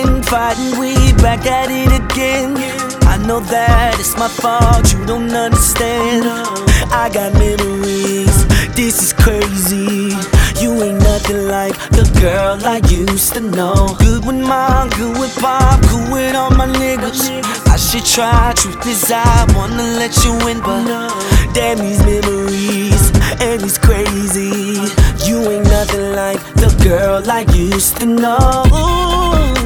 been fighting, we back at it again. I know that it's my fault, you don't understand. I got memories, this is crazy. You ain't nothing like the girl I used to know. Good with mom, good with pop, good with all my niggas. I should try, truth is I wanna let you in, but damn these memories, and it's crazy. You ain't nothing like the girl I used to know.